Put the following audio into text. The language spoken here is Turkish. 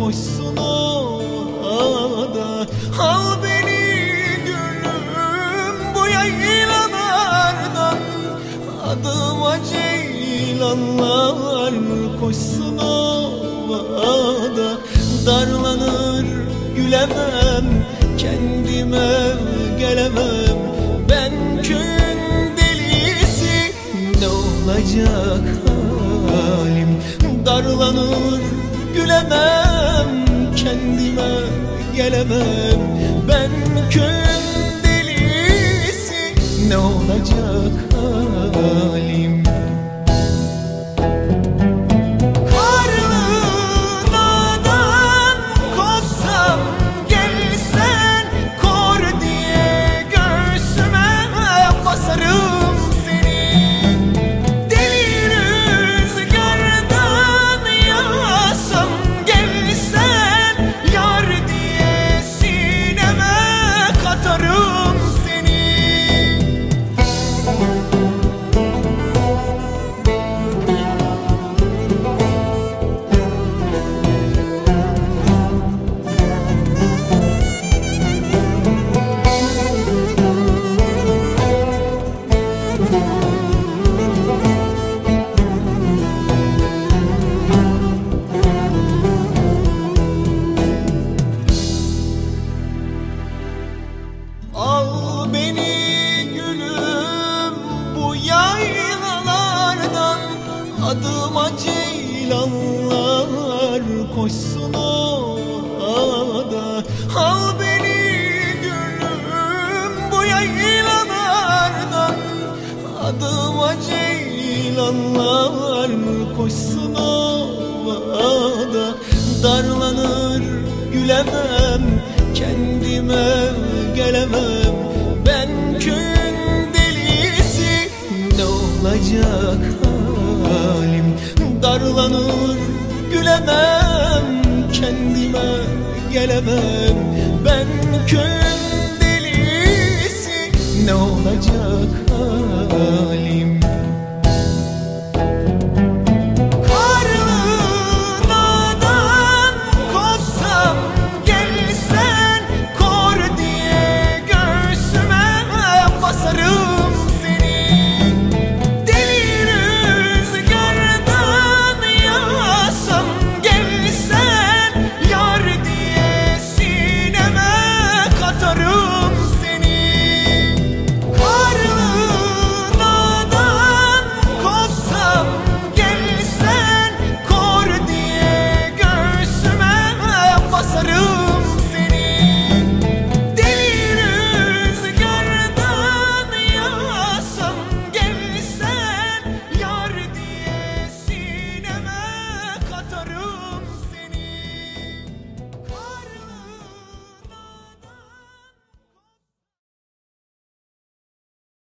koşsun ovada. Al beni gülüm bu yaylalardan, adıma ceylanlar koşsun ovada. Darlanır gülemem, kendime gelemem, ben köyün delisi, ne olacak halim? Darlanır gülemem, kendime gelemem, ben köyün delisi, ne olacak halim? Al beni gülüm bu yaylalardan, adıma ceylanlar koşsun ovada. Al beni gülüm bu yaylalardan, adıma ceylanlar koşsun ovada. Darlanır gülemem, kendime gelemem, ben köyün delisi, ne olacak halim? Darlanır gülemem, kendime gelemem, ben köyün